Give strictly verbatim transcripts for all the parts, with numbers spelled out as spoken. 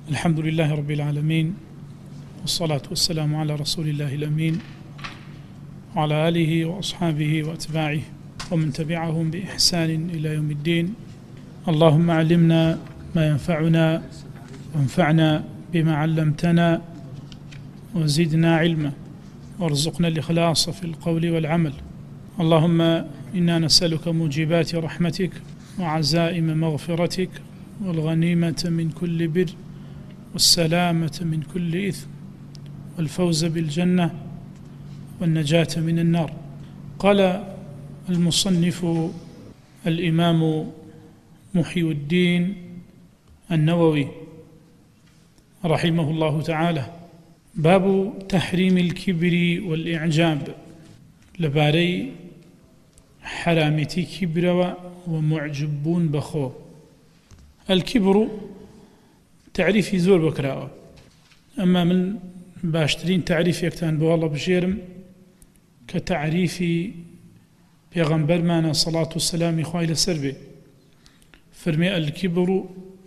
الحمد لله رب العالمين، والصلاة والسلام على رسول الله الأمين وعلى آله وأصحابه وأتباعه ومن تبعهم بإحسان إلى يوم الدين. اللهم علمنا ما ينفعنا وانفعنا بما علمتنا وزدنا علما وارزقنا الإخلاص في القول والعمل. اللهم إنا نسألك موجبات رحمتك وعزائم مغفرتك والغنيمة من كل بر والسلامة من كل إثم والفوز بالجنة والنجاة من النار. قال المصنف الإمام محي الدين النووي رحمه الله تعالى: باب تحريم الكبر والإعجاب. لباري حرامتي كبر ومعجبون بخو. الكبر تعريفي زور بكراوة، أما من باشترين تعريف يكتان بوالله بجيرم كتعريفي بيغنبر معنا صلاة والسلام خويل سربي فرمي: الكبر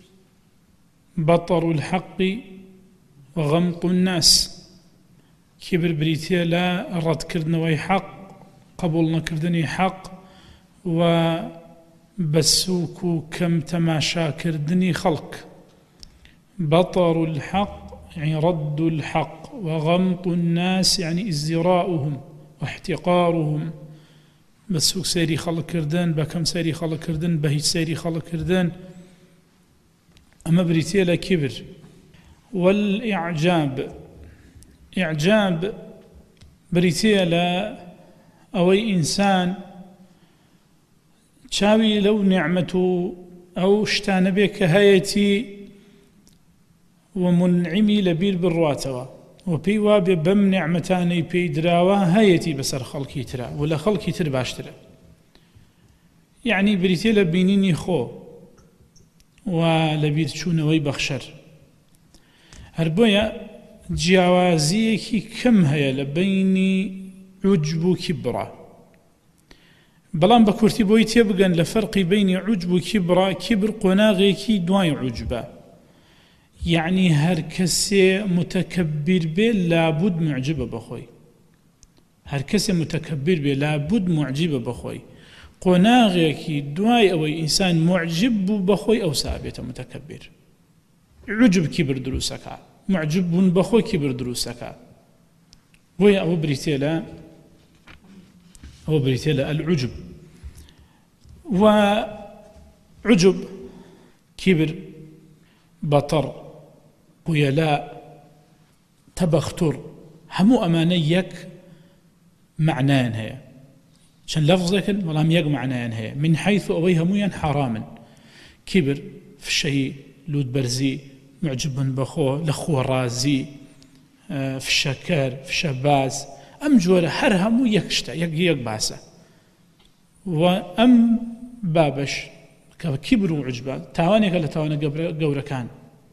بطر الحق وغمط الناس. كبر بريتيا لا رد كردنوي حق قبولنا كردني حق وبسوكو كم تماشا كردني خلق. بطر الحق يعني رد الحق، وغمط الناس يعني ازدراؤهم واحتقارهم. بسوك سيري خلق كردن، بكم سيري خلق كردن، بهيج سيري خلق كردن. أما بريتيا لا كبر. والإعجاب، إعجاب بريتيا لا أوي إنسان تشاوي لو نعمته أو شتان بك هايتي ومنعمي لبير بالرواتوا وبي وابي بم نعمتاني بي دراوا هايتي بسر خلقي ترى ولا خلقي تر باشترى. يعني بريتي لبينيني خو ولبير شونوي بخشر. هربويا جیاوازیەکی کەم هەیە لە بینی عوجب و کیبڕە، بەڵام بە کورتی بۆی تێبگەن لە فەرقی بینی عوجب و کیبڕە. کیبر قۆناغێکی دوای عوجبە، یعنی هەر کەسێ متەکەبیر بێ لابد معجبە بەخۆی. هەر کەسێ متەکەبیر بێ لابد معجبە بەخۆی. قۆناغێکی دوای ئەوەی ئینسان معجب بوو بەخۆی ئەو سابێتە متەکەبیر. عوجب کیبر دروسەکە، معجب بوون بەخۆی کیبر دروسەکە. بۆیە ئەوە بریتێ لە ئەوە بریتێ لە العجب. وعجب، كبر، بطر، خيلاء، تبختر، همو أمانيك معنان هي شن لفظك ولم يق معنان هي من حيث أوي همويا حراما. كبر في الشيء لود برزي معجب بخو لخو رازي في الشكر في الشباز أم جوله هر همو يكشتا يك يك باسه. وأم بابش كبر وعجبة تاواني قال تاواني قورة كان.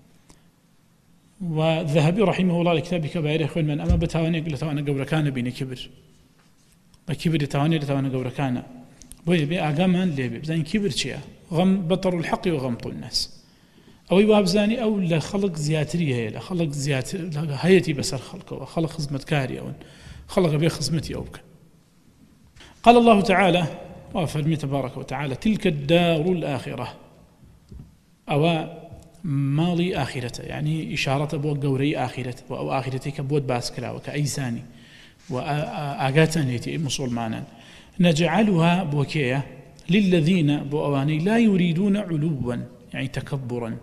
وذهبي رحمه الله لكتاب كبائر أخوين من أما بتاواني قال تاواني قورة كان بيني كبر بكبر تاواني لتاواني قورة كان. بوي بي أقامان ليه بزين كبر شيء غم بطر الحق وغمط الناس. أو يواب زاني أو لا خلق زياتري هي لا خلق زياتر هيتي بسر خلقه وخلق خزمة كاري أو خلق بيه خزمتي أوك. قال الله تعالى وفرمي تبارك وتعالى: تلك الدار الآخرة، أو مالي آخرته، يعني إشارة بو قوري آخرته أو آخرتك بود باسكلا وكأيساني وآقاتنيتي مسلمانا. نجعلها بوكية للذين بو أواني لا يريدون علوا يعني تكبرا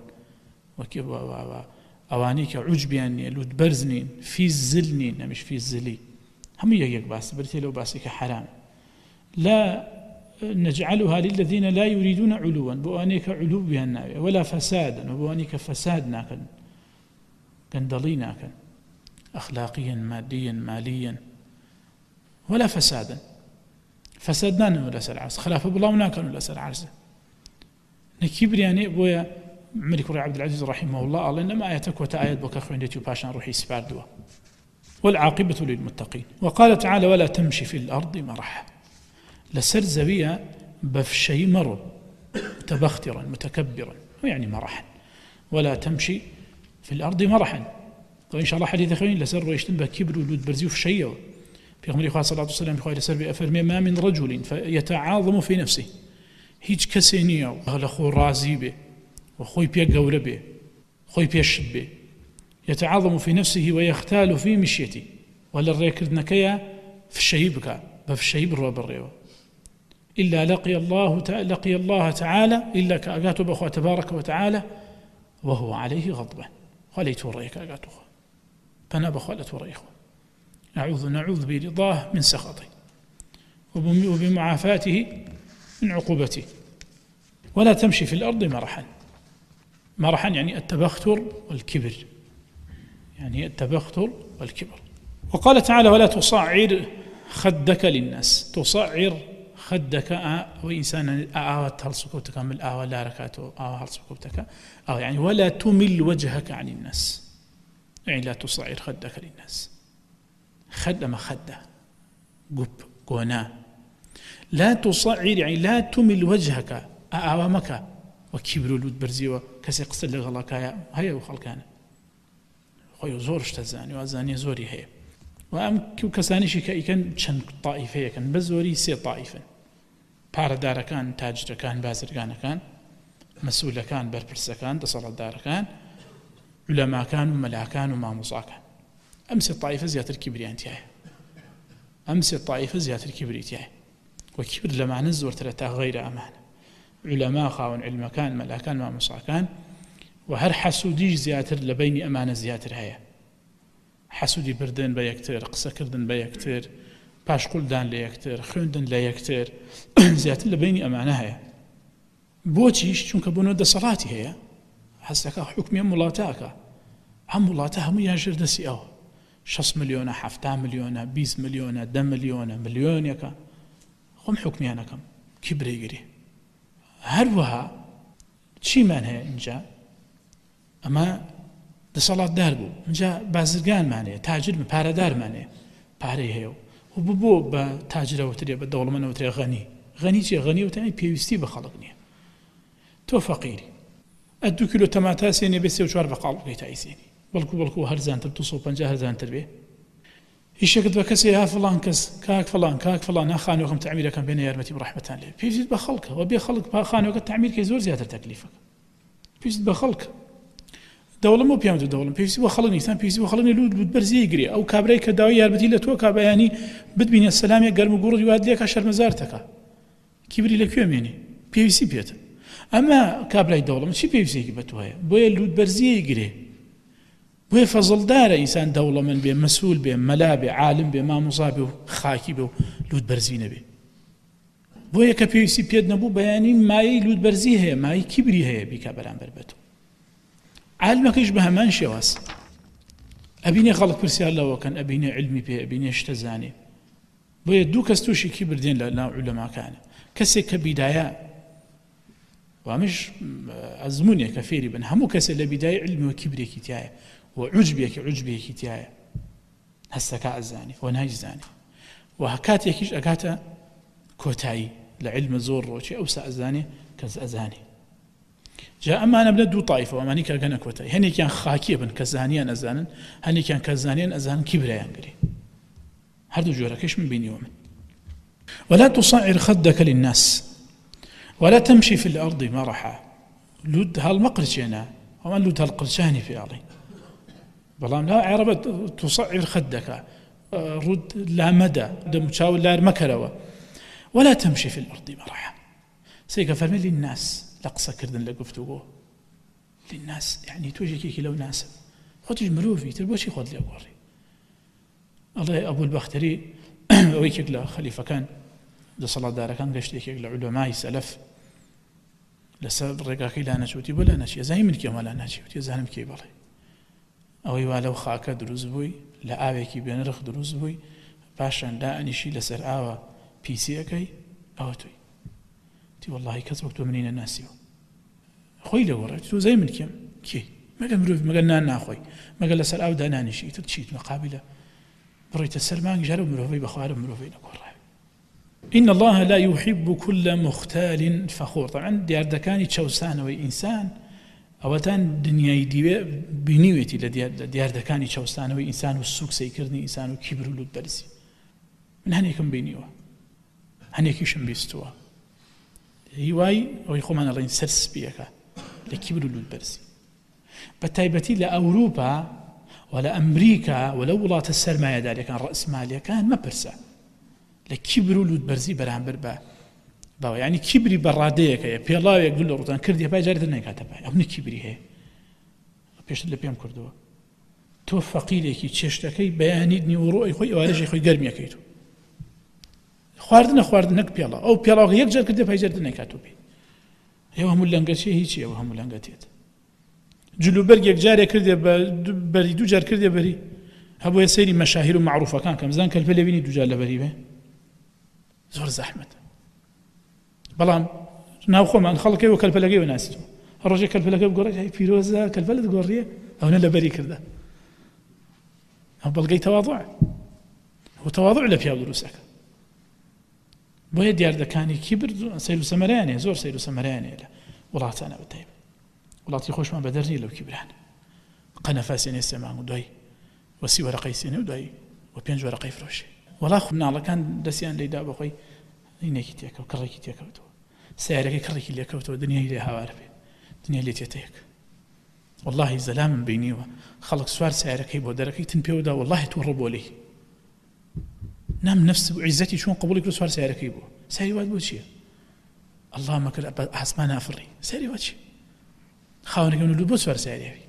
أوانيك عجبيان يلود برزنين في الزلنين مش في الزلي هم يجيك باس برتي لو باسك حرام. لا نجعلها للذين لا يريدون علوا بوانيك علو بها ولا فسادا وبوانيك فساد ناكن قندلي ناكن أخلاقيا ماديا ماليا ولا فسادا. فسادنا ولا سر عرس خلاف بالله ناكن ولا سر عرس. نكبر يعني بويا ملك عبد العزيز رحمه الله قال إنما آياتك وتآيات بك أخوين ديتو باشان روحي سباردوا والعاقبة للمتقين. وقال تعالى: ولا تمشي في الأرض مرحا. لسر زبيا بفشي مرض متبخترا متكبرا، يعني مرحا. ولا تمشي في الأرض مرحا. وإن شاء الله حديث خوين لسر ويشتن بكبر ولود برزي وفشيو في غمر إخوة صلى الله عليه وسلم بخواه لسر بأفرمي ما من رجل فيتعاظم في نفسه هيج كسينية وخو رازي به وخوي بيه قول به خوي بيه شد به يتعاظم في نفسه ويختال في مشيته ولا الريكردنكيا في الشيبك بف الشيب الرواب الريوة إلا لقي الله لقي الله تعالى إلا كأقاته بأخوة تبارك وتعالى وهو عليه غضبان خليت وريك أقاته فأنا بخلت وريخه نعوذ نعوذ برضاه من سخطه وبمعافاته من عقوبته. ولا تمشي في الأرض مرحا. مرحا يعني التبختر والكبر، يعني التبختر والكبر. وقال تعالى ولا تصعر خدك للناس. تصعر خدك وإنسان آوات هالسكوتك من آوى لا ركاته آوى هالسكوتك أو يعني ولا تمل وجهك عن الناس، يعني لا تصعر خدك للناس. خد ما خده قب قونا. لا تصعر يعني لا تمل وجهك أعوامك وكبر لود برزيوة كسي قصد لغلاك هيا وخلقانا خوي زور اشتزاني وازاني زوري هيا وأم كساني شكا كان چند طائفة كان بزوري سي طائفة باردار كان تاجر كان بازرگان كان مسؤول كان برپرس كان دصالدار كان علماء كان وملا كان وماموسا كان. أمس الطائفة زيادة الكبريان تاعي أمس الطائفة زيادة الكبري تاعي وكبر لما نزور ثلاثة غير أمانة علماء خاون علم كان ملا كان ماموسا كان وهر حسودي زيادة لبين أمانة زيادة هيا حسودي بردن بيكتر قصة كردن بيكتر باش قلدان ليكتر خوندن ليكتر زيادة لبين أمانة هيا بوچیش چونکە بۆ نۆ دەسەڵاتی هەیە هەستەکە حکمی وڵاتاکە هەم وڵاتە هەموویان ژێر دەستی ئەوە شەش ملیۆنە هەفتا ملیۆنە بیست ملیۆنە دە ملیۆنە ملیۆنێکە خۆم حکمیانەکەم کی برێگیری هەروەها چیمان هەیە اینجا ئەمە دەسەڵاتدار بوو اینجا بازرگانمانەیە تاجر پارەدارمانەیە پارەی هەیە و ببۆ بە تاجرەوەترێ بە دەوڵەمەندەوەترێ غەنی غەنی چیە غەنی وتانی پێویستی بە خەڵک نییە تۆ فەقیری ئەدوو کیلۆ تەماتە سێنێ بێ سێ و چوار بەقاڵ بکەیت ئایسێنی بەڵکو بەڵکو هەرزانتر دو سەد و پەنجا هەرزانتر بێ هیچێکت بە کەسێ ها فڵان کەس کاک فڵان کاک فڵان ها خانوێکم تەعمیرەکەم بێنە یارمەتی بڕەحمەتان لێ پێویست بە خەڵکە و بێ خەڵک با خانوێکە تەعمیرکەی زۆر زیاتر تەکلیفەکە پێویست بە خەڵکە دەوڵەم و پیام دەوڵەم پێویستی بە خەڵک نیستان پێویستی بە خەڵک لود لود بەرزی گرێ ئەو کابرای کە داوای یارمەتی لە تۆ کا بەیانی بتبینێ سەلامێک گەرم و گوڕی وات لێکە شەرمەزار تەکە کیبری لەکوێ مێنی پێویستی پێتە ئەمە کابرای دەوڵەم چی پێویستێکی بە تۆ هەیە بۆیە لود بەرزی گرێ بۆیە فەزڵدارە ئینسان دەوڵەمەند بێ مەسئول بێ مەلا بێ عالم بێ مامۆزا بێ و خاکی بێ و لود بەرزی نەبێ بۆیە کە پێویستی پێت نەبوو بەیانی مایەی لود بەرزی هەیە مای کیبری هەیە بیکە بەرامبەر بە تۆ عالمەکەیش بە هەمان شێواز ئەبینێ خەڵک پرسیار لەوەکەن ئەبینێ علمی پێ ئەبینێ شتە زانێ بۆیە دوو کەس تووشی کیبر دێن لە ناو عولەماکانە کەسێک کە بیدایە وامش ئەزمونێکە فێری بن هەموو کەسێک لە بیدای علمی و کیبرێکی تایە و عوجبێکی عوجبێکی تایە هەستەکە ئەزانێ و نایزانێ و کاتێکیش ئەگاتە کۆتایی لە علمە زۆر ڕۆچی ئەوسا ئەزانێ کەس ئەزانێ جا ئەمانە بنە دوو طایفە ئەمانی کەگەنە کۆتایی هەنێکیان خاکیە بن کە زانیان ئەزانن هەنێکیان کە زانیان ئەزانن کیبرایان گرێ هەردوو جۆرەکەش من بینیوە من ولا تصعر خدك للناس ولا تمشي في الأرض مرحا لود هالمقرشنا ومن لود هالقرشاني في أرضي بلام لا عربة تصعر خدك رد لا مدى دم تشاول لا مكروا ولا تمشي في الأرض مرحا سيك فرمي للناس لقصة كردن لقفتوه للناس يعني توجي كيكي لو ناسب خدش مروفي تلبوشي خد لي أقوري الله أبو البختري ويكيك له خليفة كان لصلاة دار كان قشت يكيك لعلماء سلف لسبب رقاقي لا نشوتي ولا نشي زي من كيما لا نشوتي زانم كي بالي أو يوالو خاكا دروز بوي لا آويكي بينرخ دروز بوي باشان لا أنشي لسر آوا بيسي أكي أو توي تي والله كذبك منين الناس خوي لو ورجت زي من كيم كي ما قال مروف ما قالنا أنا أخوي ما قال لسر آوا دانا نشي تتشيت مقابلة بريت السلمان جارو مروفي بخوار مروفي نقول إن الله لا يحب كل مختال فخور طبعا ديار دكاني تشوسان وإنسان ئەوەتان دنیای دیوێ بینیوێتی لە دیاردەکانی چەوستانەوەی ئینسان و سوک سەیکردنی ئینسان و کیبر و لوتبەرزی من هەنێکم بینیوە هەنێکیشم بیستووە هیوای ئەوەی خۆمان ئەڵێن سەر سپیەکە لە کیبر و لوتبەرزی بە تایبەتی لە ئەوروپا و لە ئەمریکا و لە وڵاتە سەرمایەداریەکان ڕەسمالیەکان مەپرسە لە کیبر و لوتبەرزی بەرامبەر بە باوە یعنی کیبری بەڕادەیەکەیە پێڵاوێک دوو لە ڕوتان کردی پای جارێتر نەکاتە پای ئەو کیبری هەیە پێشتر لە پێم کردەوە تۆ فەقیرێکی چێشتەکەی بەیانیت نیوەڕۆی خۆی ئەوارەژی خۆی گەرمیەکەیت و خواردنە خواردن نەک پێڵا ئەو پێڵاوە یەک جار کردی پای جارێتر نەکاتۆ پێ ئێوە هەموو لەنگەچێ هیچی ئەوە هەموو لەنگەتێت جلوبەرگ یەک جارێک کردێ بەری دوو جار کردێ بەری هەبووە سەیری مەشاهیر و معروفەکان کەم زان کەلپە لەبینی دوو جار لە بەری بێ زۆر زەحمەتە بەڵام ناو خۆمان خەڵکەی و کەلپەلەکەی وەناسیتەوە ڕۆژێک کەلپەلەکەی بگۆڕێت هەی پیرۆزە کەلپەلت گۆڕیە ئەوە لە بەری کردە ئەو بەڵگەی تەواضوع و تەواضوع لە پیاو دروستەکە بۆیە دیاردەکانی کیبر سەیر و سەمەرایانێ زۆر سەیر و سەمەرایانێ لە وڵاتانە بەتایبەت وڵاتی خۆشمان بەدەرنی لەو کیبرانە قەنەفا سێنێ سێمان و دوای وەسی وەرەقەی سێنێ و دوای و پێنج وەرەقەی فرۆشێ وەڵا مناڵەکان دەستیان لێدا بەخۆی اینێکی تێکەوت کڕێکی تێکەوتەوە سیارەکەی کڕێکی لێکەوتەوە دنیای لێ هاوار بێ دنیا لێ تێتەیەک واللهی زەلامم بینیوە خەڵک سوار سیارەکەی بۆ دەرەکەی تن پێوەدا واللهی تۆ ڕۆ لی نام نفس و عیزەتی چۆن قبولی کرد سوار سیارەکەی بووە ساری وات بۆ چییە الله مەکرد ئاسمان ئافڕی ساری وا چی خاوەنەکەی ونلو بۆ سوار سیارەکەی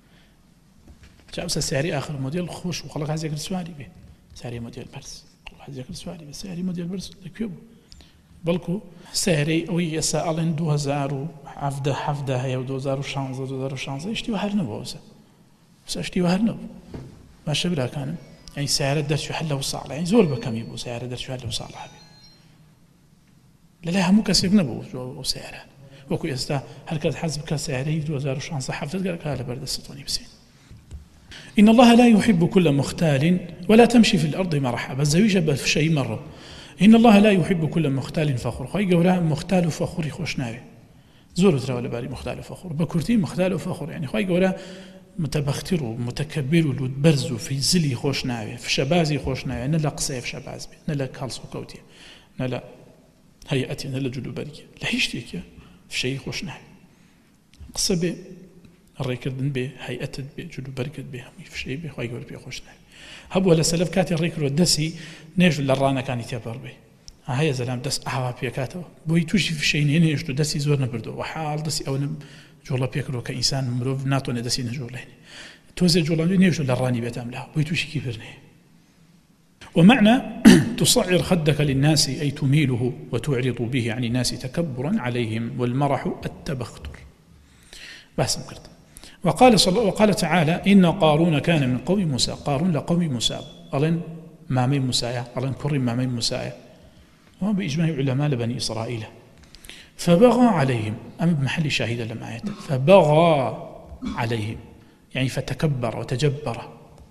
جاوسە سیاری آخر مۆدێل خۆش و خەڵک حەزێ کرد سواری بێ ساری مۆدێل بەرز حەزێ کرد سواری بێ سیاری مۆدێل بەرز لەکوێ بوو بەڵکو سیارەی ئەوەی ئێستا ئەڵێن دوو هەزار و حەڤدە حەڤدە هەیە و دوو هەزار و شانزە دوو هەزار و شانزە شتی وە هەر نەبووە ئەوسە ئەوسە شتی وە هەر نەبوو باشە براکانم یعنی سیارە دەرچوو حەل لەو ساڵە یعنی زۆر بەکەمی بوو سیارە دەرچوو حەل لەو ساڵە هەبێ لەلای هەموو کەسێک نەبوو ئەو سیاران وەکو ئێستا هەر کەس حەز بکە سیارەی دوو هەزار و شانزە حەڤدە گەرەکە لەبەردەستە تۆنی بسێن إن الله لا يحب كل مختال ولا تمشي في الأرض مرحا بزويجة بفشي مرة إن الله لا يحب كل مختال فخور خواهي قولا مختال فخوري خوشناوي زور ترى ولا بالي مختال فخور بكرتي مختال فخور يعني خواهي قولا متبختر ومتكبر وبرز في زلي خوشناوي في شبازي خوشناوي نلا قصيف شباز نلا كالسو كوتي نلا هيئتي نلا جلوبرية لا هيشتيك في شيء خوشناوي قصبي ڕێکردن بێ هەیئەتت بێ جلوبەرگت بێ هەمووی فشەی بێ خۆی گەورە پێ خۆش ناوێ هەبووە لە سەلەف کاتی ڕێکردوە دەسی نێژ لە ڕانەکانی تێپەڕ بێ هەیە زەلام دەست ئاوا پێکاتەوە بۆی تووشی فشەی نێنێشت و دەستی زۆر نەبردەوە و حاڵ دەستی ئەوە جوڵە پێکردەوە کە ئینسان مرۆڤ ناتوانێت دەستی نەجوڵێنێ تۆزێ جوڵاندوی نێژ لە ڕانی بێتام لا بۆی تووشی کیبر نەیە ومعنى تصعر خدك للناس أي تميله وتعرض به عن الناس تكبرا عليهم والمرح التبختر بحث مكرت وقال صلى وقال تعالى إن قارون كان من قوم موسى قارون لقوم موسى ألين مامي موسى ألين كرم مامي موسى وهو بإجماع علماء بني إسرائيل فبغى عليهم أم بمحل شاهد لما آيات فبغى عليهم يعني فتكبر وتجبر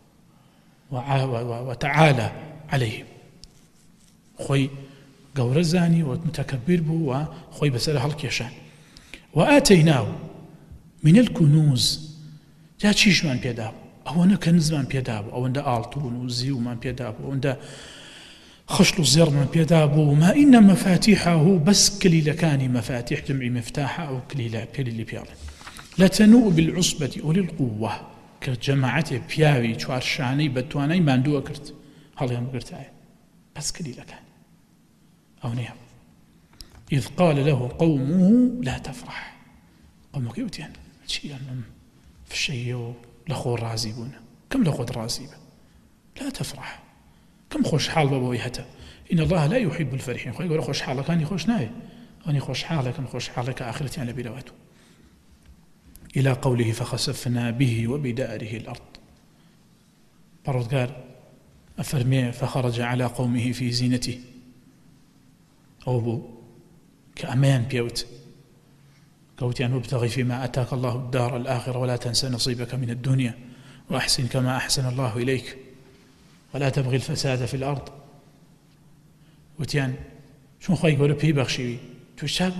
وتعالى عليهم خوي قورزاني ومتكبر بو وخوي بسأله الكيشان وآتيناه من الكنوز جا چیش من پیدا او نه کنز من پیدا او انده آلتون و زیو من پیدا او انده خشل الزر من پیدا ما إن مفاتيحه بس كليلكان مفاتيح جمع مفتاح او كليلا كليل بيال لا تنوء بالعصبة أولي القوة كجماعة بياوي چوار شاني بتواني ماندو اكرت هل يوم قرت آية بس كليلكان او نيام إذ قال له قومه لا تفرح قومك يوتيان شيء في الشيء لخو الرازي بونا كم لخو الرازي لا تفرح كم خوش حال بابوي حتى إن الله لا يحب الفرحين خوي يقول خوش حالك أني خوش ناي أني خوش حالك أني خوش حالك آخرتي على بلواته إلى قوله فخسفنا به وبداره الأرض برد قال أفرمي فخرج على قومه في زينته أو بو كأمان بيوت قوتي أن ابتغي فيما أتاك الله الدار الآخرة ولا تنسى نصيبك من الدنيا وأحسن كما أحسن الله إليك ولا تبغي الفساد في الأرض وتيان شون خواهي قولوا بي بخشيوي توشاقوا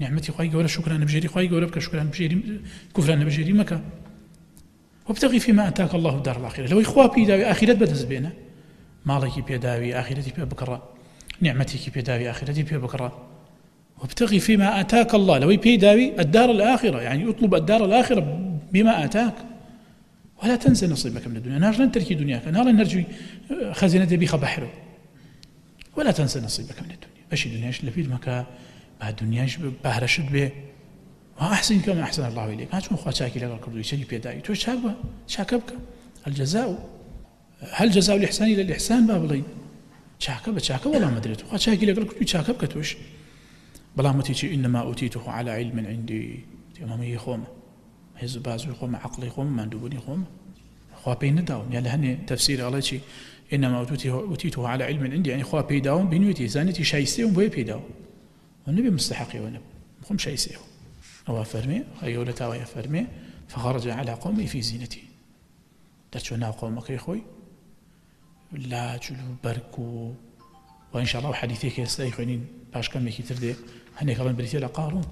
نعمتي خواهي قولة شكرا بجيري خواهي قولة بك شكرا بجيري كفرا بجيري مكا وابتغي فيما أتاك الله الدار الآخرة لو إخوة بيداوي آخرة بدز بينا مالك بيداوي آخرتي بيبكرا نعمتك بيداوي آخرتي بيبكرا وابتغي فيما آتاك الله لو بيداوي الدار الآخرة يعني اطلب الدار الآخرة بما آتاك ولا تنسى نصيبك من الدنيا نار لن تركي دنياك نار نرجي خزينة بيخ بحره ولا تنسى نصيبك من الدنيا أشي دنياش لفيد مكا بعد دنياش بهرشد به وأحسن كما أحسن الله إليك هاتون أخوة شاكي لك الكردوي شاكي بيداوي توش شاكبه شاكبك الجزاء هل جزاء الإحسان إلى الإحسان بابلين شاكب شاكب والله ما دريته أخوة شاكي لك الكردوي شاكبك توش بلا متيتي إنما أوتيته على علم عندي أمامي خومة هز بازو خومة عقلي خومة مندوبني خومة خوا بين داوم يعني هني تفسير الله شيء إنما أوتيته على علم عندي يعني خوا بيداوم بنوتي زانتي شايستيهم بوي بيداوم والنبي مستحق ونب خم شايستيهم أو فرمي أيوة تاوي فرمي فخرج على قومي في زينتي درتشونا قومك يا أخوي لا جلو بركو وإن شاء الله حديثك يستيقنين باش كم يكي تردي هني كلام بريتي لقارون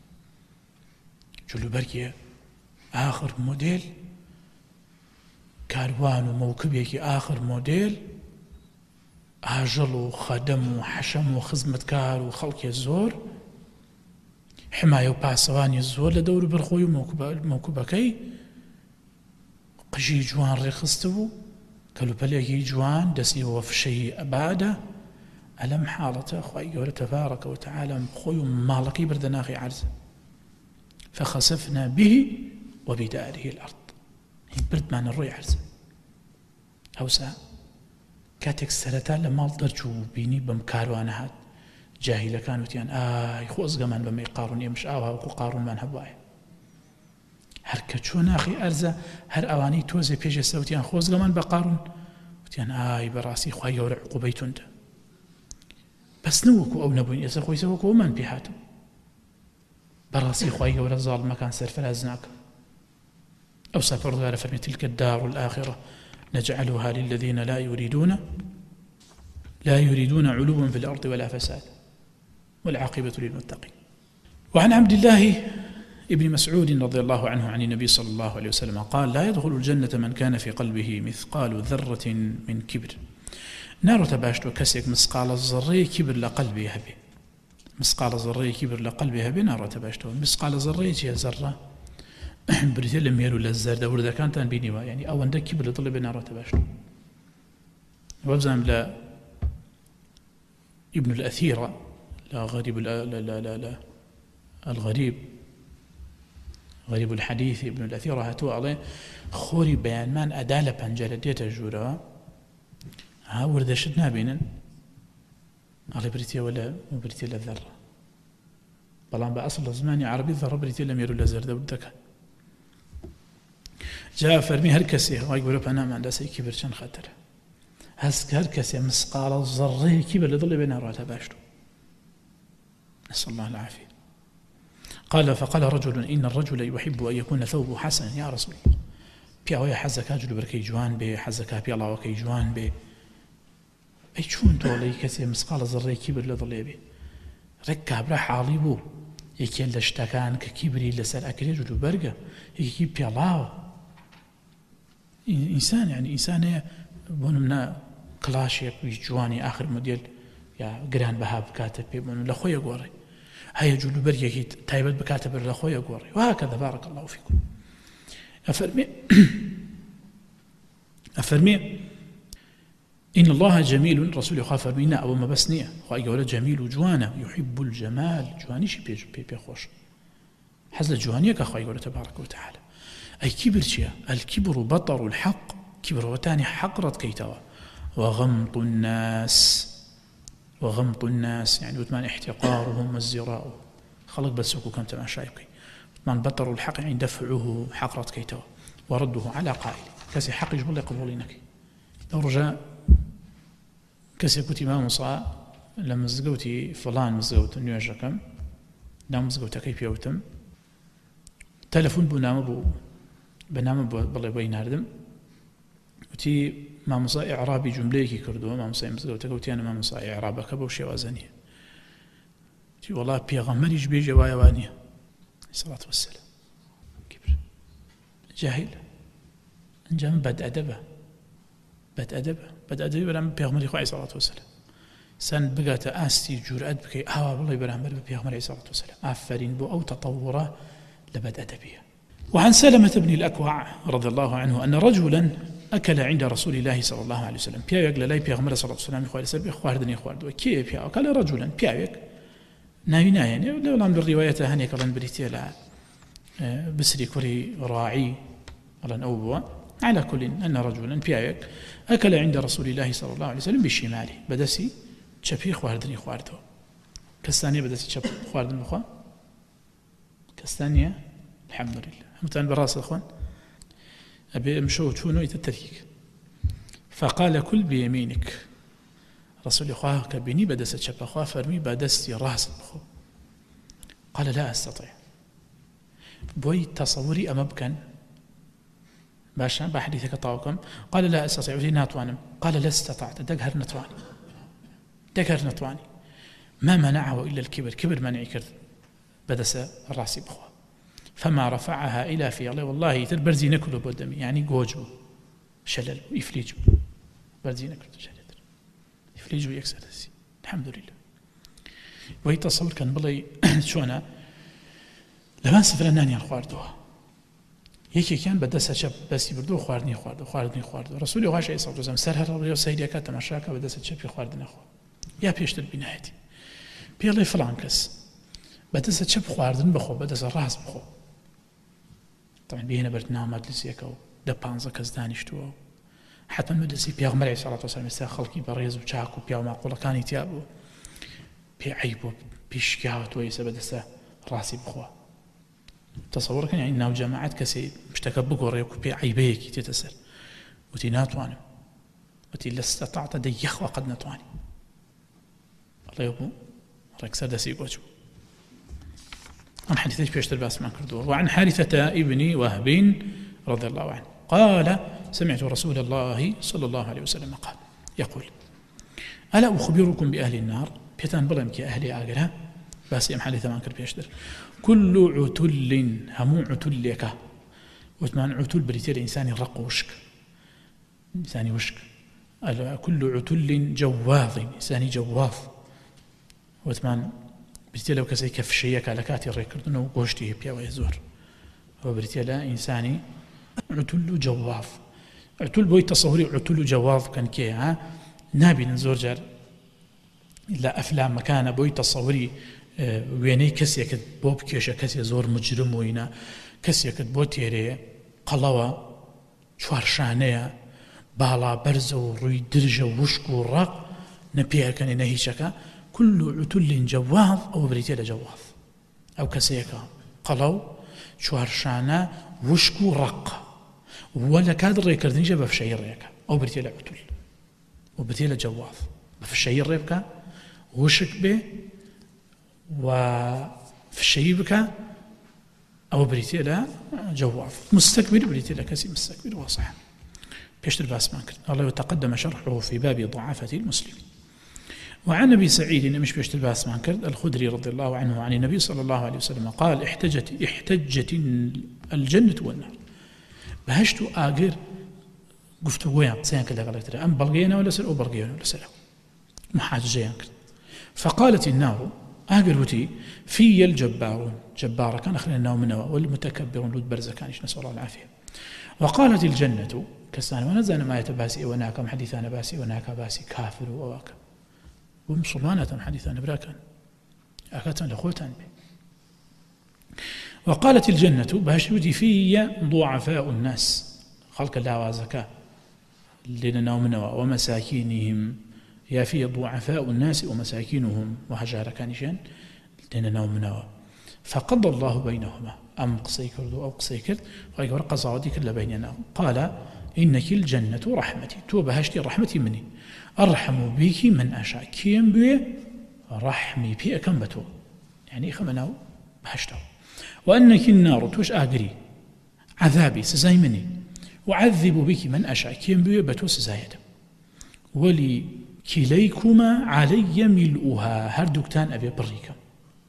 جلو بركي آخر موديل كاروان وموكبيكي آخر موديل آجل وخدم وحشم وخزمة كار وخلق الزور حماية وباسواني الزور لدور برخوي وموكبكي قجي جوان رخصتو كلو بلغي جوان دسي وفشي أباده ألم حالته أخوي قول تبارك وتعالى بخوي مالكي بردناخي عرز فخسفنا به وبداره الأرض برد ما نروي عرز أوسا كاتك سرتا لمال درجو بيني بمكاروانا هات جاهلة كانوا تيان آي خوز قمان بما يقارون يمش آوها وكو قارون من هبواي هر كتشون أخي أرزا هر أواني توزي بيش السوتيان خوز قمان بقارون وتيان آي براسي خواهي يورع قبيتون ده بس نوكو أو نبوين إذا خوي سوكو من بيهاتو براسي خواهي يورع ظالم مكان سرفلازناك أو سافر على فرمي تلك الدار الآخرة نجعلها للذين لا يريدون لا يريدون علوا في الأرض ولا فساد والعاقبة للمتقين. وعن عبد الله ابن مسعود رضي الله عنه عن النبي صلى الله عليه وسلم قال لا يدخل الجنة من كان في قلبه مثقال ذرة من كبر نار تباشتو كسيك مثقال الذرة كبر لقلبه هبي مثقال الذرة كبر لقلبه هبي نار تباشتو مثقال الذرة هي ذرة بريتي لم يروا للزرد وردا كانت بيني يعني أو عندك كبر لطلب نار تباشتو وابزام لا ابن الأثيرة لا غريب لا لا لا, لا, لا الغريب غريب الحديث ابن الأثيرة هاتوا عليه خوري بيان من أدالة بانجالة ديتا جورا ها وردا شدنا بينن على بريتيا ولا مو بريتيا للذرة بلان بأصل الزماني عربي الذرة بريتيا لم يروا للزرد ودك جاء فرمي هركسي هو يقول أنا ما عندها سي كبر شن خاطر هسك هركسي مسقال الذرة كبر لضل بينها راتها باشتو نسأل الله العافية. قال فقال رجل إن الرجل يحب أن يكون ثوبه حسنا يا رسول الله بيا حزك أجل بركي جوان بي حزك بيا الله وكي جوان بي أي شون تولي كسي مسقال الذرة كبر لضل بي ركب راح عاليبو يكي لشتكان ككبري لسر أكري جلو برقة يكي بيا الله إنسان يعني إنسان بونمنا كلاشيك جواني آخر موديل يا جران بهاب كاتب بيبون لخويا قوري هيا جلو بريكي تايبت بكاتب لخويا قوري وهكذا بارك الله فيكم. أفرمي أفرمي إن الله جميل رسول يخاف منا أو ما بسنية خواهي جميل جوانا يحب الجمال جواني شي بيج بي بيخوش حزل الجوانية كخواهي تبارك وتعالى. أي كبر شيء الكبر بطر الحق كبر وتاني حقرت كيتوا وغمط الناس وغمط الناس يعني وثمان احتقارهم والزراء خلق بسوكو كم تمام شايبكي وثمان بطر الحق يعني دفعه حقرت كيتوا ورده على قائل كسي حق يجب الله يقبولينك لو رجاء كسي كنت ما مصا لما زقوتي فلان مزقوت نيوجكم نام مزقوت كيف يوتم تلفون بنام بو بنام بالله بين هردم وتي ما مصا إعرابي جملة كي كردوه ما مصا مزقوت كوتي أنا ما مصا إعرابك بوشي وزنيه والله بيغمريش بيجي وايوانية الصلاة والسلام كبر جاهل انجام بد أدبه بد أدبه بد أدبه برام بيغمري خواه الصلاة والسلام سن بقات آستي جرأت بكي آه والله برام بر بيغمري الصلاة والسلام آفرين بو أو تطوره لبد أدبيه. وعن سلمة بن الأكوع رضي الله عنه أن رجلا أكل عند رسول الله صلى الله عليه وسلم بياوك للاي بيغمر صلى الله عليه وسلم خواه لسر بيخواردني خواردو كي بياوك قال رجلا بياوك ناوينا يعني لو لام بالرواية هاني كلان بريتي لا بسري كوري راعي على أوبوا على كل أن رجلا بياوك أكل عند رسول الله صلى الله عليه وسلم بالشمال بدسي تشبي خواردني خواردو كستانية بدسي تشب خواردني خوا كستانية الحمد لله متان براس أخوان أبي مشو تشونو يتتريك فقال كل بيمينك رسول الله كبني بدست شب أخواه فرمي بدستي راس بخو قال لا أستطيع بوي تصوري أمبكن باشا بحديثك طاوكم قال لا أستطيع ولي ناتوانم قال لا استطعت دقهر نتواني دقهر نتواني ما منعه إلا الكبر كبر منعي كرد بدس الراسي بخو فما رفعها إلى في الله والله تربرزي نكله بودمي يعني جوجو شلل يفليجو برزي نكله شلل يفليجو يكسر السي الحمد لله ويتصور كان بلي شونا لما سفرناني الخواردوها يكي كان بدس شب بس يبردو خواردني خواردو خواردني خواردو رسول الله صلى الله عليه وسلم سرها ربي سيدي كات مشاكا بدس شب خواردنا خو يا بيشتر بنايتي بيلي فلانكس بدس شب خواردن بخو بدس راس بخو طبعا بيهنا برنامج مجلسيكو ده بانزا كزدانشتو حتى المدرسي بيغمر عليه الصلاة والسلام يستاهل خلقي بريز وشاكو بيو معقولة كان يتيابو بيعيبو بيشكاوت ويسا بدسا راسي بخوا تصور كان يعني انه جماعات كسي مشتكى بقوريك بيعيبيك تتسل وتي ناتوانم وتي لاستطعت ديخ وقد ناتواني الله يبو ركسر دسي قوشو عن حديث بيشتر باس من كردور وعن حارثة ابن وهب رضي الله عنه قال سمعت رسول الله صلى الله عليه وسلم قال يقول ألا أخبركم بأهل النار بيتان بلمك أهل آقرها بس يم حديث من كرد بيشتر كل عتل همو عتلك وثمان عتل بريتير إنساني رق وشك إنساني وشك كل عتل جواظ إنساني جواظ وثمان بريتيا لو كسي كفشيك على كاتي الريكردنو قوشتي بيا ويزور وبريتيا لا إنساني عتل جواظ عتل بوي تصوري عتل جواظ كان كي ها نابي نزور جار إلا أفلام مكان بوي تصوري اه ويني كسيك بوب كيشا كسي زور مجرم وينا كسيك بوتيري قلوة شوارشانية بالا برزو روي درجة وشكو راق نبيها كان نهيشكا كل عتل جواظ أو بريتيا جواظ أو كسيكا قلو شوارشانا وشكو رق ولا كادر ريكردين جاب في شيء ريكا أو بريتيا عتل وبريتيا جواظ في الشيء ريكا وشك به وفي الشيء بك أو بريتيا جواظ مستكبر بريتيا كسي مستكبر وصح بيشتر باسمان الله يتقدم شرحه في باب ضعافة المسلمين. وعن أبي سعيد مش بيشتر باسمان كرد الخدري رضي الله عنه عن النبي صلى الله عليه وسلم قال احتجت احتجت الجنة والنار بهشتو آقر قفتو ويان سيان كده قالت أم بلغينا ولا سر أو بلغينا ولا سر محاججين كرد فقالت النار آقر وتي في الجبارون جبارة كان أخرين النوم منها والمتكبرون لود برزة كانش نسأل الله العافية. وقالت الجنة كسان ونزل ما يتباسي وناكم حديثان باسي وناك باسي كافر وواكم ومسلمانة حديثان براكا أكاتا لخوتان به. وقالت الجنة بهشودي في ضعفاء الناس خلق الله وزكاة لنا ومنوا ومساكينهم يا في ضعفاء الناس ومساكينهم وهجار كانشان لنا ومنوا فقضى الله بينهما أم قصيكر أو قصيكر ويقول قصادي كل بيننا قال إنك الجنة رحمتي تو بهشتي رحمتي مني أرحم بك من أشاء كيم بي رحمي بي أكم بتو يعني خمناو بهشتو وأنك النار توش آقري عذابي سزاي مني وعذب بك من أشاء كيم بي بتو سزايد ولي كليكما علي ملؤها هردوكتان أبي بريكم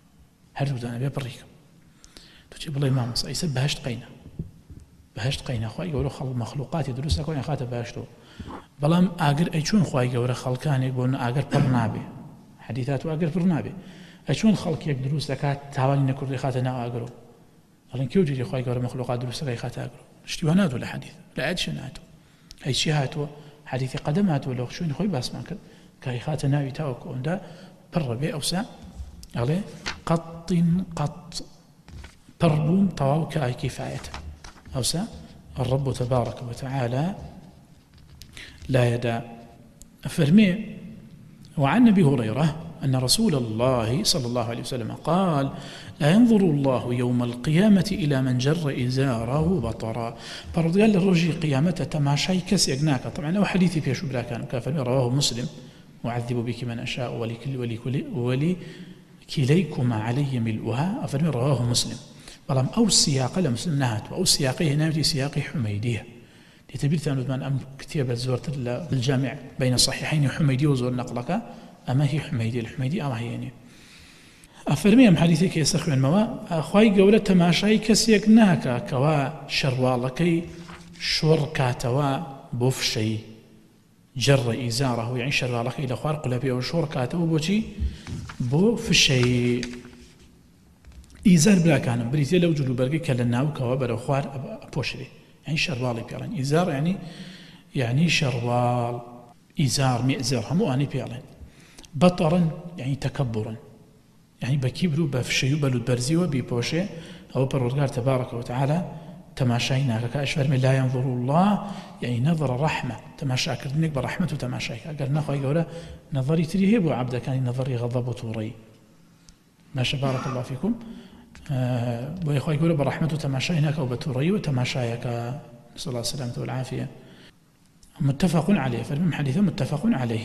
هەردوو دانە بێ بڕیکە توچی بڵێ مامۆستا ئیسە بەهشت قەینە بەهشت قەینە خوای گەورە خەڵق مەخلوقاتی دروست دەکەن خاتە بەهشتەوە بەڵام ئاگر ئەیچۆن خوای گەورە خەڵکانێک بۆ ئاگەر پڕ نابێ حەدیثات و ئاگەر پڕ نابێ ئەچۆن خەڵکێک دروست دەکات تاوانی نەکردی خاتە ناو ئاگرەوە ئەڵێن کێوجێری خوای گەورە مەخلوقات دروست دەکەی خاتە ئاگرەوە شتی وا نادوە لە حەدیث لە ئایەتش ناتوە هیچی هاتووە حەدیثی قەدەم هاتووە لە شوێنی خۆی باسمان کرد کای خاتە ناوی تاوەکو ئەوەندا پڕە بێ ئەوسا ئەڵێ قەتین قەت پڕ بووم تەواو کە ئای کیفایەتە ئەوسا الرب تبارك وتعالى لا يدع فرمي. وعن أبي هريرة أن رسول الله صلى الله عليه وسلم قال لا ينظر الله يوم القيامة إلى من جر إزاره بطرا فرضي قال الرجي قيامته تماشاي كس يقناك طبعا لو حديثي في شبرا كان كافر رواه مسلم وعذب بك من أشاء ولكل ولكل ولكليكما علي ملؤها أفرمي رواه مسلم بلام أو السياق لمسلم نهت أو السياقه هنا في سياق حميدية لتبير ثانوت من أم كتير زورت الجامع بين الصحيحين حميدي وزور نقلك أما هي حميدي الحميدي أما هي يعني أفرمي أم حديثي كي يستخدم المواء أخوي قولة تماشاي كسيك ناكا كوا شروالكي شوركاتوا بوفشي جر إزاره يعني شروالكي لخوار قلبي أو شوركاتوا بوشي بوفشي إزار بلا كان بريتي لو جلو برقي كلناو كوا برا خوار بوشري يعني شروالي بيالين إزار يعني يعني شروال إزار مئزر همو أني بيالين بطرا يعني تكبرا يعني بكبروا بفشيو بلو برزيو بيبوشي أو بالرجال تبارك وتعالى تماشينا كأشفر من لا ينظر الله يعني نظر رحمة تماشى كردنك برحمة وتماشيك قالنا خوي قوله نظري تريهب وعبد كان نظري غضب وطوري ماشي بارك الله فيكم بو يخوي يقول برحمة تماشيناك أو بتوري وتماشايك نسأل الله السلامة والعافية متفق عليه فالمهم حديثا متفق عليه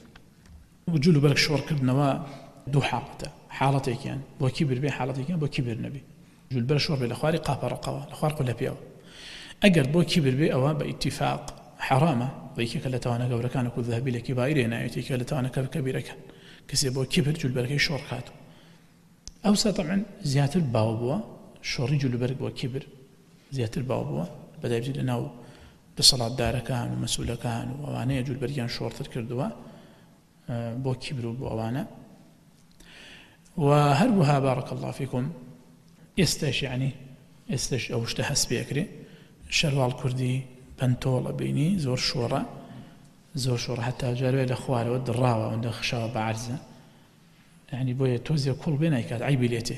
وجلوا بالك شور كردنا دو حالته حالتك يعني بو كبر بي حالتك يعني بو كبر نبي جل بالك شور بالأخوار قابر رقوا الأخوار قل بيو أجر بو كبر بي أو باتفاق حرامة ويك كلا توانا قبل كان كل ذهب إلى كبائرنا يتي كلا توانا كبيرة كان كسي بو كبر جل بالك شور كاتو أوسا طبعا زيادة الباوبوا شوري جلو برق وكبر زيادة الباوبوا بدأ يبدي لنا بصلاة دار كان ومسؤول كان وأنا يجول بريان شور تذكردوا بو كبر وأوانا وهربها بارك الله فيكم يستش يعني يستش أو اشتهس بيكري شروال كردي بنتول بيني زور شورا زور شورا حتى جاروا الأخوار ود الراوة ود خشاوة بعرزة يعني بويا توزي كل بين أيكات عيب ليته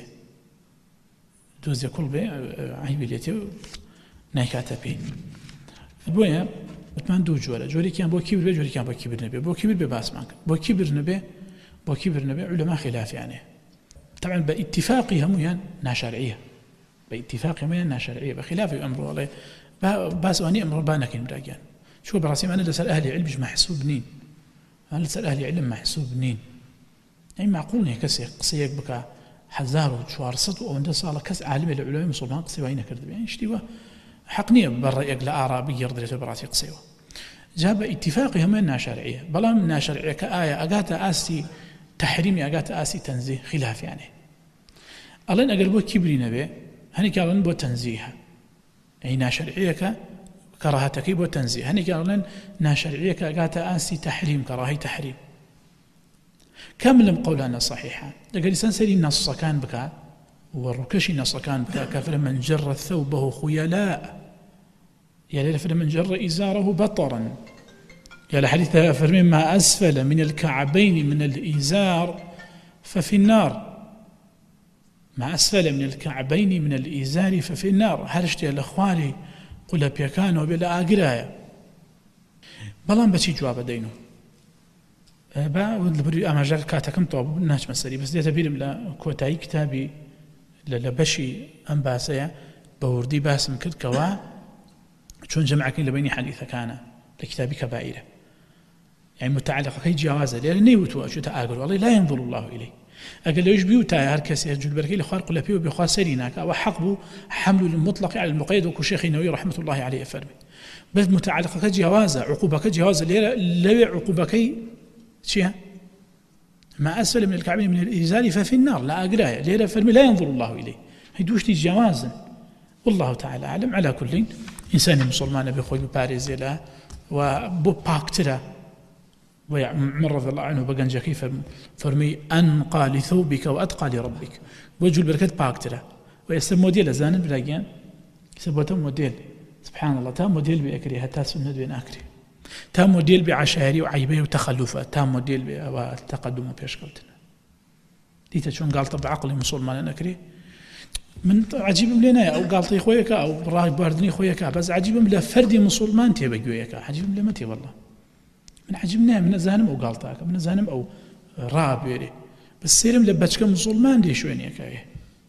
توزي كل بين عيب ليته نايكات بين بويا بتمان دو جولا جوري كان بو كبر جوري كان بو كبر نبي بو كبر بباس معك بو كبر نبي بو كبر نبي علماء خلاف يعني طبعا باتفاقهم يعني ناشرعيه باتفاقهم يعني ناشرعيه بخلاف امر والله باس اني امر بانك مراجعان شو براسي انا لسال اهل العلم مش محسوب نين انا لسال اهل العلم محسوب نين يعني معقول هيك كسي قصيك بك حزار وشوارصت وانت صار كس عالم العلماء مسلمان قصي وين كذب يعني اشتباه حقنيه برأيك لآراء يرضي براسي قصيوه جاب اتفاقهم انها شرعيه بلا منها شرعيه كآية اجاتا اسي تحريمي اجاتا اسي تنزيه خلاف يعني الله اقل بو كبري نبي هني قالن بو تنزيها يعني شرعيه كراهتك بو تنزيه هني قالن نا شرعيه كاجاتا اسي تحريم كراهي تحريم كامل قولنا صحيحة لقد الإنسان سري نص كان بك والركشي نص كان بك كافر من جر ثوبه خيلاء يا ليل من جر إزاره بطرا يا لحديث فرمي ما أسفل من الكعبين من الإزار ففي النار ما أسفل من الكعبين من الإزار ففي النار هرشتي الأخوالي قل بيكان وبلا أقرايا بلان بشي جواب دينه با ودبري أما جال كاتكم طوب ناش مسألة بس ديت بيرم لا كوتاي كتابي لبشي أم باسيا بوردي باسم كد كوا شون جمعك لبيني حديثة كان لكتابي كبائرة يعني متعلقة كي جوازة لأن نيوتوا شو تأجر والله لا ينظر الله إليه أقل ليش بيوتا هركس يجول بركي لخارق لبيو بخوا سريناك وحقبه حمل المطلق على المقيد وكشيخ نووي رحمة الله عليه فرمي بس متعلقة كجوازة عقوبة كجوازة لا عقوبة كي شيء ما أسفل من الكعبين من الإزار ففي النار لا أقرايا ليرة فرمي لا ينظر الله إليه هي دوشتي جوازا والله تعالى أعلم. على كل إنسان مسلمان بخوي بباريزي له وبو باكترا وعمر رضي الله عنه بقنجا كيف فرمي أنقى لثوبك وأتقى لربك وجه البركات باكترا ويسمى موديل أزانا براجيان يسمى موديل سبحان الله تام موديل بأكري حتى سنة بين أكري تام موديل بعشائري وعيبه وتخلفه تام موديل بالتقدم وبيشكوتنا ديتا شون قال طب عقلي مسلمان أكري من عجيب لنا أو قالطي خويك أو راي باردني خويك بس عجيب من فردي مسلمان تبى جويك عجيب لما تي والله من عجبنا من زانم أو قالطاك من زانم أو رابيري بس سيرم لبتشك مسلمان دي شوينيك إيه.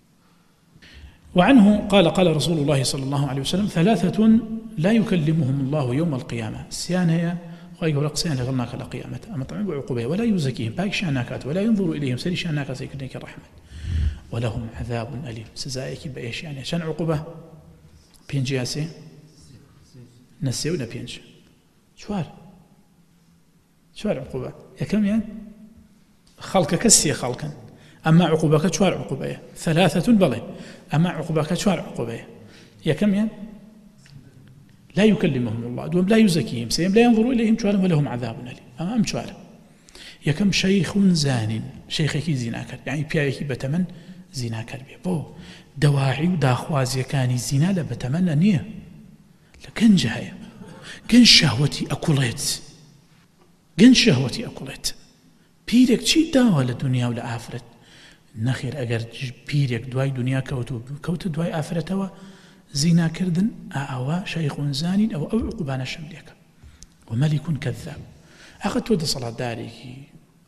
وعنه قال قال رسول الله صلى الله عليه وسلم ثلاثة لا يكلمهم الله يوم القيامة السيان هي خايق ورق سيان لغلناك القيامة أما طعم بعقوبة ولا يزكيهم باك شاناكات ولا ينظر إليهم سري شاناكات سيكرنيك الرحمة ولهم عذاب أليم سزائك بإيش يعني عشان عقوبة بينجي أسي نسي ولا بينجي شوار شوار عقوبة يا كم يعني خلقك كسي خلقا أما عقوبك شوار عقوبة ثلاثة بلي أما عقوبك شوار عقوبة يا كم يعني لا يكلمهم الله دوم لا يزكيهم سيم لا ينظروا إليهم شوار ولهم عذاب أليم أما أم شوار يا كم شيخ زان شيخك زناكر يعني بيايك بتمن زناكر بيه بو دواعي وداخوازي كاني زنا لبتمنى نيه لكن جهاية كن شهوتي أكلت كن شهوتي أكلت بيرك چی داوە لە دنیا و لە ئافرەت نەخێر ئەگەر پیرێک دوای دنیا کەوتە دوای ئافرەتەوە زیناکردن ئەوە شەیخون زانین ئەوە ئەو عقوبانە شەملێکە ومەلیکون کەذاب ئاخە تۆ دەسەڵاتدارێکی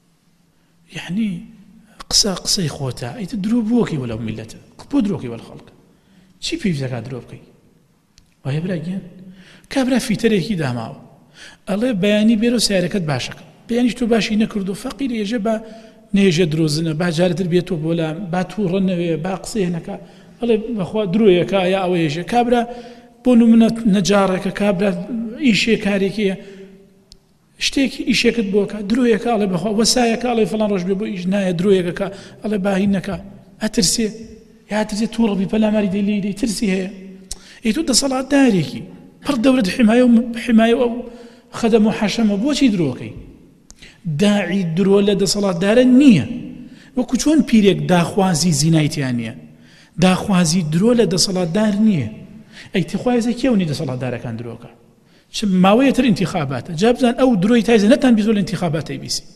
یعنی قسە قسەی خۆتە ئەیتە درۆ بۆکەی وەلەو میلەتە بۆ درۆکەی وەل خەڵکە چی پێویستەکە درۆ بکەی وایە براگیان کابرا فیتەرێکی داماوە ئەڵێ بەیانی بێرە سیارەکەت باشەکە بيانيش تو باشي نكردو فقير يجب نيجي دروزنا با جارت البيتو بولا با تورن با قصي هناك الله بخوا درويك يا او يجي كابرا بونو من نجارك كابرا ايشي كاريكي اشتيك ايشيك بوكا درويك الله بخوا وسايك الله فلان رجل بو اجنا درويك الله باهينك اترسي يا ترسي توربي بلا مريد اللي ترسي هي ايتو ده صلاه داريكي فرد دوله حمايه حمايه او خدموا حشمه بوشي دروكي داعي درو لدى صلاة دار النية وكو چون بيريك داخوازي زينايتيانية داخوازي درو لدى صلاة دار نية اي تخوازي كيوني دا صلاة دار كان دروكا ماوية تر انتخابات جابزان او دروي تايزا نتان بيزو الانتخابات اي بيسي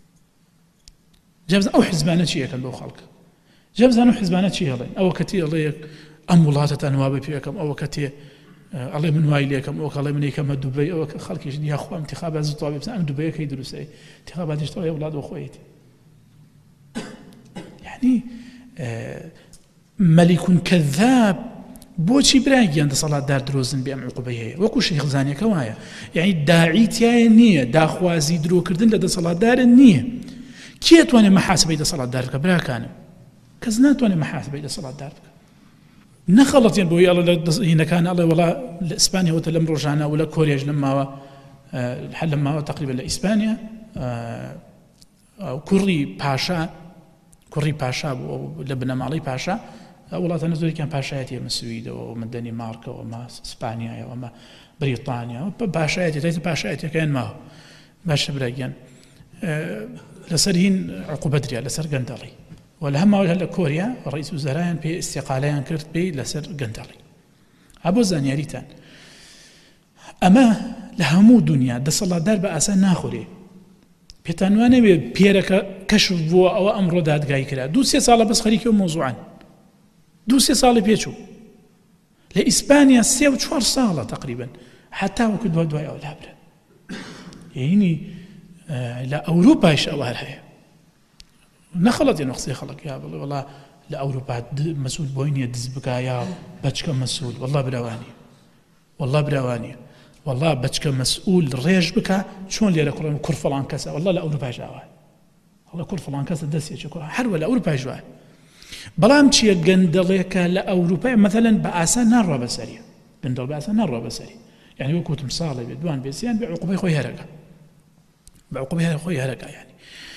جابزان او حزبانة شيئا كان بو خلق جابزان او حزبانة شيئا لين او كتير الله امولاتة انوابي فيكم او كتير الله من وايليكم او الله منيكم دبي او خلق يا اخو انتخابات زطوا بس ام دبي كي يدرس اي انتخابات يشتغل يا اولاد واخواتي يعني آه ملك كذاب بوشي براجي عند صلاه دار دروزن بام عقبيه وكو شيخ زانيه كوايا يعني داعيتي نيه داخوازي درو كردن لدى صلاه دار النيه كيت وانا محاسبه الى صلاه دارك برا كان كزنات وانا محاسبه الى صلاه دارك نخلط يعني بوي الله هنا كان الله والله اسبانيا وتلم رجعنا ولا كوريا لما الحل لما تقريبا لاسبانيا او كوري باشا كوري باشا لبنان مالي باشا والله تنزل كان باشاياتي من السويد ومن الدنمارك وما اسبانيا وما بريطانيا باشاياتي تيت باشاياتي كان ما باش براجان لسرين عقوبه دريا لسر قندلي والهم هلا كوريا رئيس وزراء بي استقاليان كرت بي لسر قندلي ابو زانياريتان اما لهمو دنيا د صلاه دار باسا ناخوري بيتانوانه بيرك كشف بو او امر داد جاي كده دو سي صاله بس خليكي موضوعا دو سي صاله بيچو لاسبانيا سي وشوار صاله تقريبا حتى وكد دواي او لابره يعني آه لا اوروبا ايش اوارها نخلط ينقصي خلق يا والله لأوروبا مسؤول بويني دزبك يا بچك مسؤول والله براواني والله براواني والله بچك مسؤول ريج بك شلون لي لكم كر فلان كذا والله لأوروبا جاوا والله كر فلان كذا دسي شكو حروا لأوروبا جوا بلام شي قندليك لأوروبا مثلا بأسا نار بسري قندل بأسا نار بسري يعني وكنت مصالي بدوان بيسيان بعقوبه خوي هرقه بعقوبه خوي هرقه يعني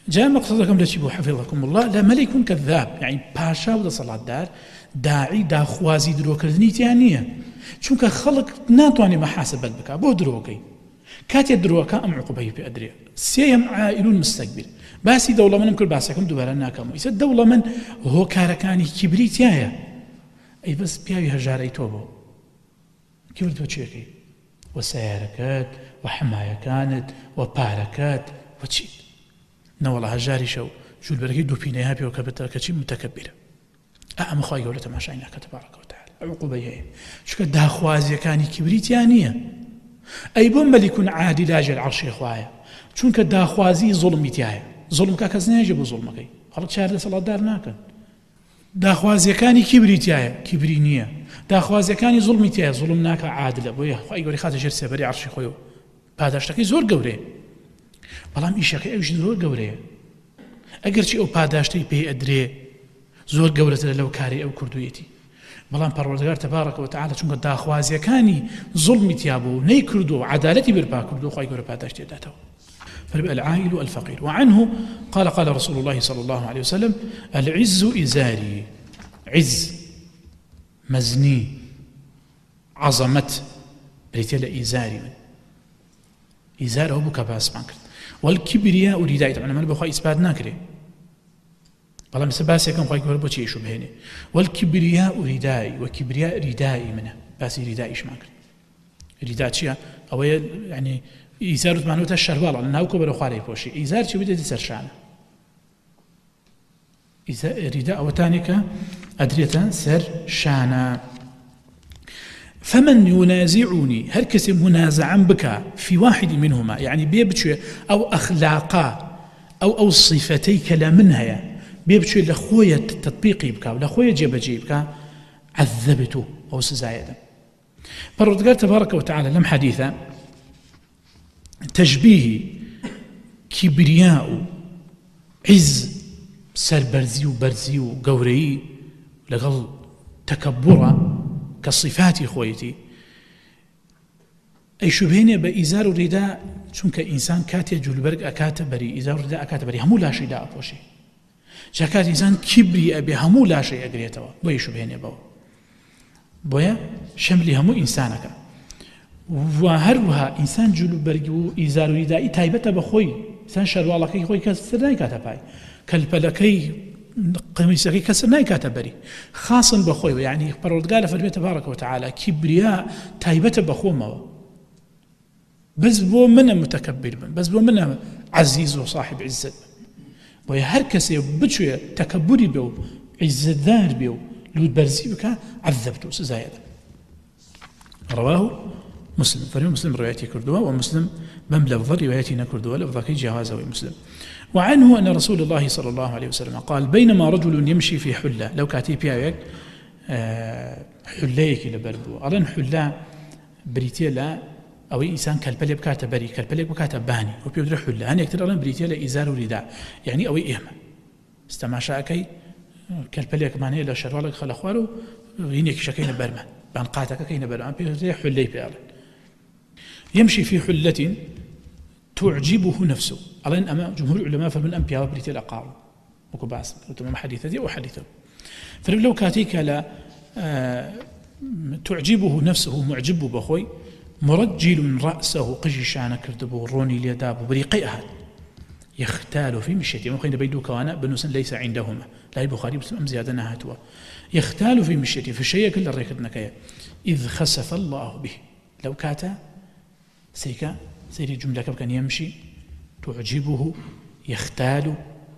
جاء مقصدكم لتشبه حفظكم الله لا ملك كذاب يعني باشا ودا صلاة دار داعي دا خوازي درو كردني تيانية چونك خلق ناتواني محاسبت بك بو دروكي كاتي دروكا ام عقبه بأدري سيهم عائلون مستقبل باسي دولة من كل باسكم دوبارا ناكمو يسا دولة من هو كاركاني كبريتيايا اي بس بياوي هجاري توبو كبرتو تشيكي وسياركات وحمايكانت وباركات وشي نوالله هجاري شو شو البركي دو بينيها بيو كبتا كشي متكبرة أعم خواهي قولة تماشاينا تبارك وتعالى عقوبة هي شو كده خوازي كاني كبريتيانية أي بوم ملك عادي لاجل العرش خوايا شون كده خوازي ظلمي تيايا ظلم كاكزنا يجب ظلمك خلط شهر صلاة دار ناكن داخوازي كاني كبريتيايا كبرينية داخوازي كاني ظلمي تيايا ظلم ناكا عادل بويا خواهي قولي خاطر جرسي بري عرشي خويو پاداشتەکەی زۆر گەورەیە بەڵام ئیشەکەی ئەوش زۆر گەورەیە ئەگەرچی ئەو پاداشتەی پێی ئەدرێ زۆر گەورەترە لەو کاری ئەو کردوویەتی بەڵام پەروەردگار تەبارەکە وتەعالە چونکە داخوازیەکانی زوڵمی تیابوو نەیکردو و عەدالەتی بەرپا کردو خی گەورە پاداشتی داتەوە فالعائل والفقير وعنه قال قال رسول الله صلى الله عليه وسلم العز إزاري عز مزني عظمت بريتيل إزاري من إزار هو بك باس بانكر والكبرياء ردائي طبعا ما بخوي إثبات ناكري والله مثل باسي كم خواهي كوربو چي شبهيني والكبرياء ردائي وكبرياء ردائي منه باسي ردائي إيش ماكر رداء چيا أو يعني إزار معنوته الشروال لأنه كبر خواري بوشي إزار چي بده تسر شانه رداء أو تانيك أدريتا سر شانه فمن ينازعني هل كسي منازعا بك في واحد منهما يعني بيبتشي أو أخلاقا أو أو صفتي كلا منها بيبتشي لخوية تطبيقي بك ولخوية جيبجي بك عذبته أو سزايدا فالرد تبارك وتعالى لم حديثا تشبيه كبرياء عز سربرزي وبرزي وقوري لغل تكبرا كصفات خويتي أي شبهني بإزار الرداء چونك إنسان كاتي جلبرق أكات بري إزار الرداء أكات بري همو لا شيء دا أبوشي جاكات إنسان كبري أبي همو لا شيء أقريتوا بوي شبهني بو بويا شملي همو إنسانك وهروها إنسان جلبرق وإزار الرداء تايبت بخوي إنسان شروالكي خوي كسر ناي كاتباي كالبلكي قميصك كسر ناي كاتبري خاصا بخوي يعني پروردگار فرمي تبارك وتعالى كبرياء تايبته بخومه بس بو من متكبر من بس بو من عزيز وصاحب عزت ويا هر كسي بچو تكبري بو عزتدار بو لود برزي بك عذبته سزايد رواه مسلم فريم مسلم روايتي كردوها ومسلم من لفظ روايتي نكردوها لفظك جهازه مسلم وعنه أن رسول الله صلى الله عليه وسلم قال بينما رجل يمشي في حلة لو كاتي بياك حليك لبربو أرن حلة بريتيلا أو إنسان كالبلي بكاته بري كالبلي بكاته باني وبيودر حلة هن يكتر أرن بريتيلا إزار ورداء يعني أو إهمة استماشاكي كالبلي كمان إلا شروالك خلخوارو ينيك شكين برما بانقاتك كين برما بيودر حلي بيارن يمشي في حلة تعجبه نفسه ألين أما جمهور العلماء فمن أنبياء بريتيل أقارب وكباس وتمام حديثه وحديثه فلو كاتيك لا آه تعجبه نفسه معجب بخوي مرجل رأسه قجشان كردبو روني اليداب بريقي أحد يختال في مشيته مخين بيدوك وانا بنوس ليس عندهما لا البخاري بسم زيادة نهاتوا يختال في مشيته في الشيء كل الريكدنك إذ خسف الله به لو كاتا سيكا سيري جملة كان يمشي تعجبه يختال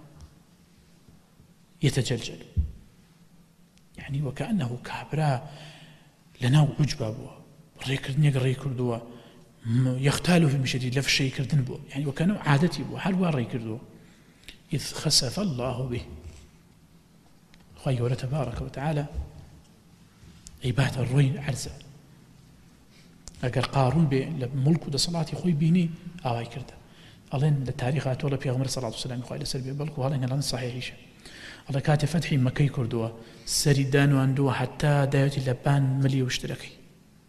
يتجلجل يعني وكأنه كابرا لنا عجبه بوا ريكردني ريكردوا يختال في مشي لف شيء كردن بوا يعني وكانوا عادتي بوا هل وار ريكردوا إذ خسف الله به خير تبارك وتعالى عباد الروين عرزة اگر قارون به ملك د صلاتي خوي بيني اوای کرده الان التاريخات ولا پیغمبر صلى الله عليه وسلم خوي لسر به بلكو هلا ان صحيح الله كاتب فتحي مكي كردوا سريدان واندو حتى دايت لبان مليو اشتركي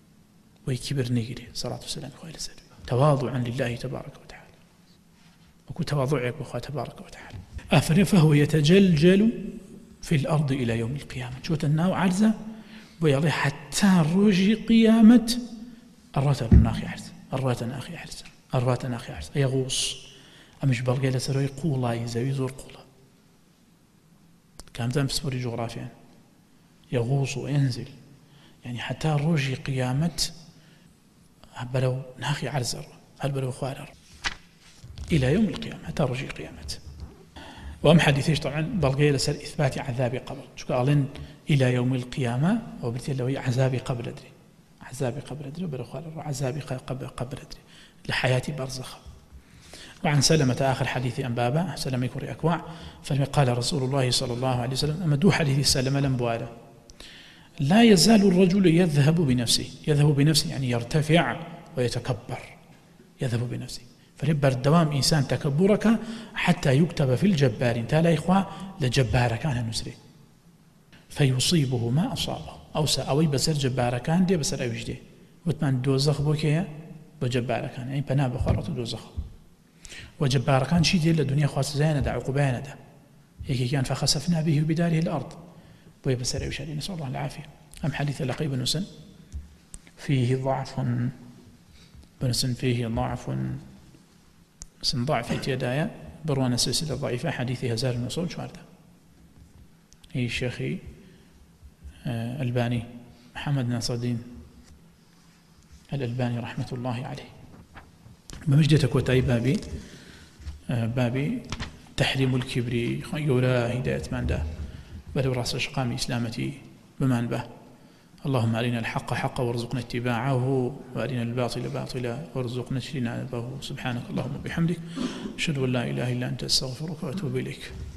ويكبر نيجري صلى الله عليه وسلم خوي لسر تواضعا لله تبارك وتعالى وكو تواضعك بخوا تبارك وتعالى أفر فهو يتجلجل في الأرض إلى يوم القيامة شوت الناو عرزة ويالي حتى روجي قيامة الراتب الناخي عرزة الراتب الناخي عرزة الراتب الناخي عرزة يغوص أمش بلغي لسروي قولا يزوي زور قولا كامتان بسبوري جغرافيا يغوص وينزل يعني حتى روجي قيامة بلو ناخي عرزة هل بلو خوارر إلى يوم القيامة حتى روجي قيامة وأم حديثيش طبعا بلغي لسر إثبات عذاب قبر شو قالين إلى يوم القيامة وبرتي اللي هو عذاب قبر أدري عذاب قبر أدري وبلو خوارر عذاب قبر قبر أدري لحياتي برزخة وعن سلمة آخر حديث أن بابا سلمة يكوري أكواع فقال رسول الله صلى الله عليه وسلم أما دو حديث سلمة لم بوالا لا يزال الرجل يذهب بنفسه يذهب بنفسه يعني يرتفع ويتكبر يذهب بنفسه فليبر الدوام إنسان تكبرك حتى يكتب في الجبار تالا إخوة لجبار كان نسري فيصيبه ما أصابه أو سأوي بسر جبار كان دي بسر أوجده وثمان دوزخ بوكيه بجبار كان يعني بنا بخارة دوزخ وجبار كان شيء ديال الدنيا خاص زينة دا عقبانة دا هيك كان فخسفنا به بداره الأرض بوي بسر أوجده نسأل الله العافية أم حديث لقي بن سن فيه ضعف بن سن فيه ضعف سن ضعف يدايا بروان السلسلة الضعيفة حديث هزار المصول شو هذا هي الشيخي الباني محمد ناصر الدين الألباني رحمة الله عليه بمجدتك وتاي بابي بابي تحريم الكبر يورا هداية من ده بل راس أشقام إسلامتي بمن به اللهم أرنا الحق حقا وارزقنا اتباعه وأرنا الباطل باطلا وارزقنا اجتنابه سبحانك اللهم وبحمدك أشهد أن لا إله إلا أنت أستغفرك وأتوب إليك